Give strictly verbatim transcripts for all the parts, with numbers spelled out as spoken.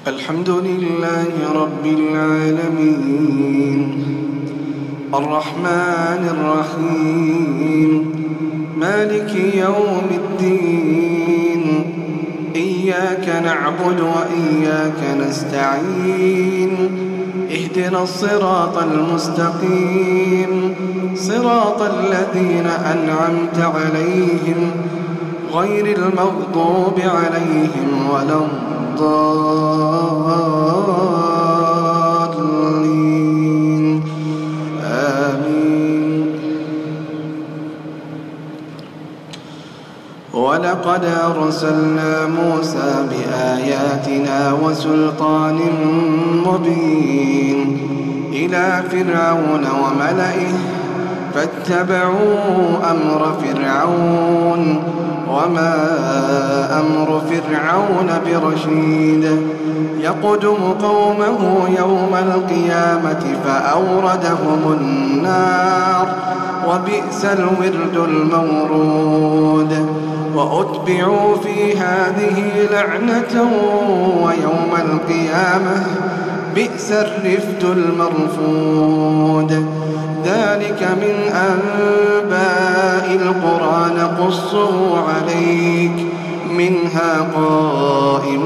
الحمد لله رب العالمين الرحمن الرحيم مالك يوم الدين إياك نعبد وإياك نستعين اهدنا الصراط المستقيم صراط الذين أنعمت عليهم غير المغضوب عليهم ولا الضالين آمين. ولقد أرسلنا موسى بآياتنا وسلطان مبين إلى فرعون وملئه فاتبعوا أمر فرعون وما أمر فرعون برشيد يقدم قومه يوم القيامة فأوردهم النار وبئس الورد المورود وأتبعوا في هذه لعنة ويوم القيامة بئس الرفد المرفود ذلك من أنباء القرى نقصه عليك منها قائم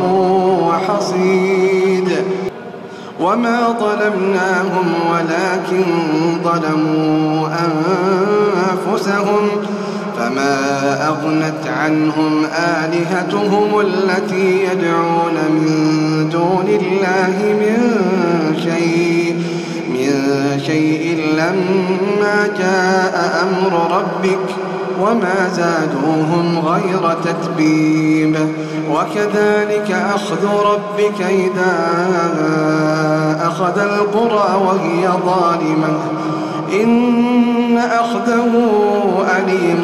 وحصيد وما ظلمناهم ولكن ظلموا أنفسهم فما أغنت عنهم آلهتهم التي يدعون من دون الله من شيء من شيء لما جاء أمر ربك وما زادوهم غير تتبيب وكذلك أخذ ربك إذا أخذ القرى وهي ظالمة إن أخذه أليم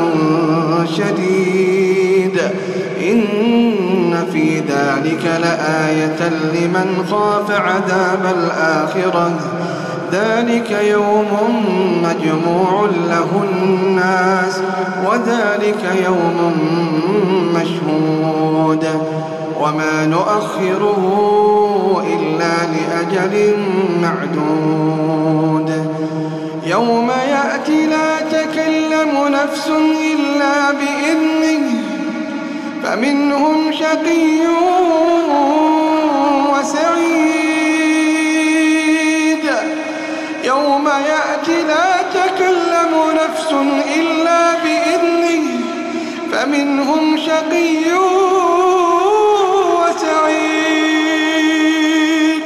شديد إن في ذلك لآية لمن خاف عذاب الآخرة ذلك يوم مجموع له الناس وذلك يوم مشهود وما نؤخره إلا لأجل معدود يوم يأتي لا تكلم نفس إلا بإذنه فمنهم شقي وسعيد يوم يأتي لا تكلم نفس إلا بإذنه فمنهم شقي وسعيد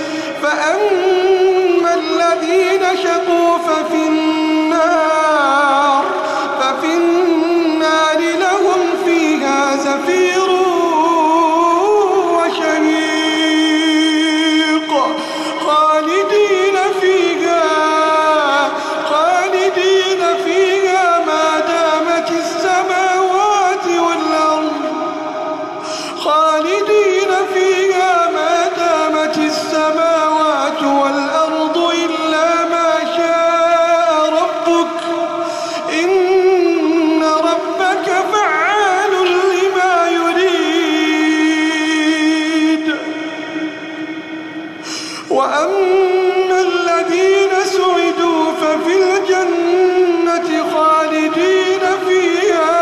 فأما الذين شقوا ففي النار ففي النار لهم فيها زفير وشهيق خالدين فيها خالدين فيها ما دامت السماوات والأرض خالدين فيها ما دامت السماوات والأرض إلا ما شاء ربك إن ربك فعال لما يريد وأما الذين سعدوا ففي الجنة خالدين فيها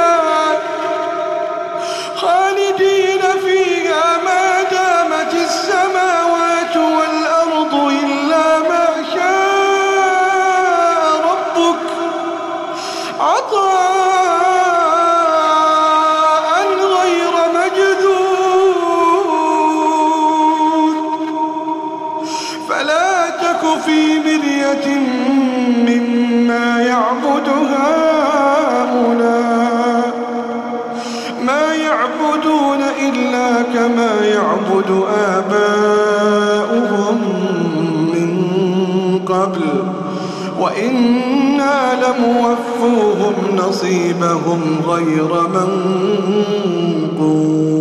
خالدين فيها ما دامت السماوات والأرض إلا ما شاء ربك عطاء غير مجذوذ فلا تك في مرية مما يعبد هؤلاء ما يعبدون إلا كما يعبد آباؤهم من قبل وإنا لموفوهم نصيبهم غير منقوص.